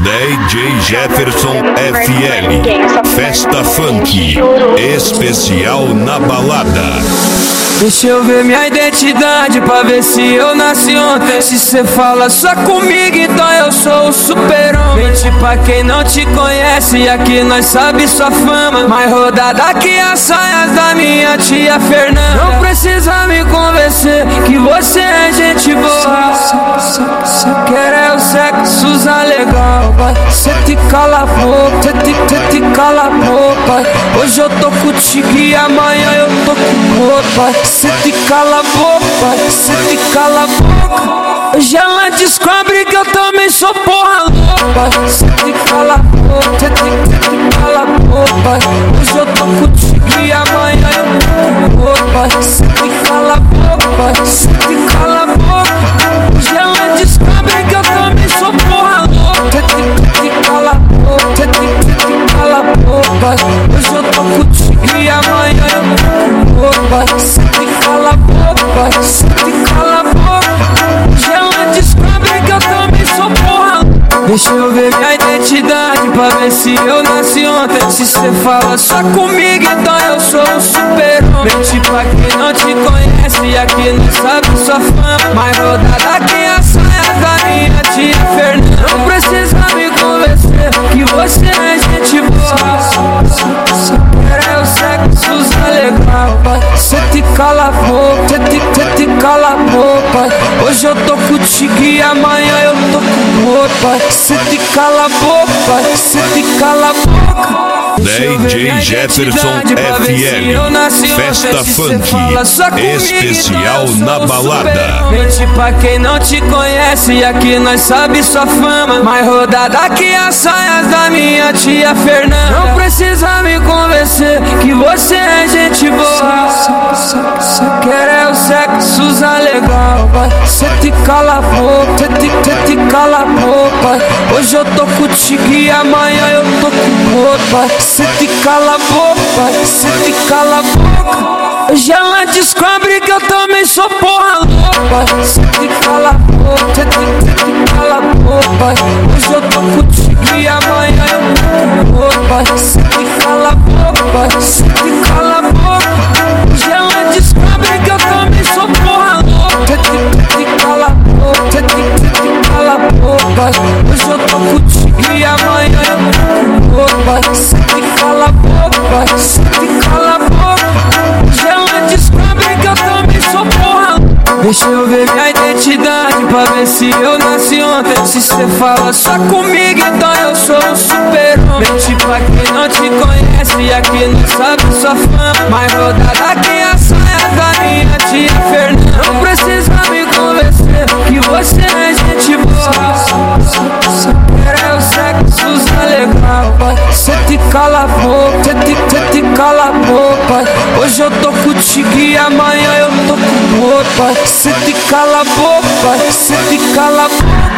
DJ Jefferson FL, Festa Funk, especial na balada. Deixa eu ver minha identidade pra ver se eu nasci ontem. Se cê fala só comigo, então eu sou o super-homem. Mente pra quem não te conhece, e aqui nós sabe sua fama. Mais rodada que as saias da minha tia Fernanda. Não precisa me convencer que você é gente boa. Cê quer é o sexo usar legal, vai. Cê te cala a boca, cê te cala a boca. Hoje eu tô contigo e amanhã eu tô com outro, vai. Cê te cala a boca, cê te cala a boca. Hoje ela descobre que eu também sou porra louca. Cê te cala a boca, cê te cala a boca. Hoje eu tô contigo e amanhã eu tô com outro. Cê te cala a boca, cê te cala a boca. Hoje ela descobre que eu também sou porra louca. Cê te cala a boca, cê te cala a boca. Hoje eu tô contigo e amanhã eu tô com outro. Cê te cala a boca, cê te cala a boca. Hoje ela descobre que eu também sou porra. Deixa eu ver minha identidade pra ver se eu nasci ontem. Se cê fala só comigo, então eu sou o super-homem. Mente pra quem não te conhece, e aqui não sabe sua fama. Mais rodada que as saias da minha tia Fernanda. Não precisa me convencer que você é gente boa. Cê quer é o sexo usar legal, vai. Cê te cala a boca, cê te cala a boca. Hoje eu tô contigo e amanhã eu tô com outro, vai. Cê te cala a boca, cê te cala a boca. DJ Jefferson FL, Festa Funk, especial na balada. Mente pra quem não te conhece, e aqui nós sabe sua fama. Mais rodada que as saias da minha tia Fernanda. Não precisa me convencer que você é gente boa. Cê quer é o sexo usar legal, vai. Cê te cala a boca, cê te cala a boca. Hoje eu tô contigo e amanhã eu tô com outro, vai. Cê te cala a boca, cê te cala a boca. Hoje ela descobre que eu também sou porra louca. Cê te cala a boca, cê te cala a boca. Hoje eu tô contigo e amanhã eu tô com outro. Cê te cala a boca, cê te cala a boca. Hoje ela descobre que eu também sou porra louca. Cê te cala a boca, cê te cala a boca. Hoje eu tô contigo e amanhã eu tô com outro. Cê te cala a boca, cê te cala a boca. Hoje ela descobre que eu também sou porra. Deixa eu ver minha identidade pra ver se eu nasci ontem. Se cê fala só comigo, então eu sou o super-homem. Mente pra quem não te conhece, e aqui não sabe sua fama. Mais rodada que as saias da minha tia Fernanda. Não precisa me convencer que você é gente boa. Cê quer é o sexo usar legal, vai. Cê te cala a boca, cê te cala a boca. Hoje eu tô contigo e amanhã eu tô com outro. Cê te cala a boca, cê te cala a boca.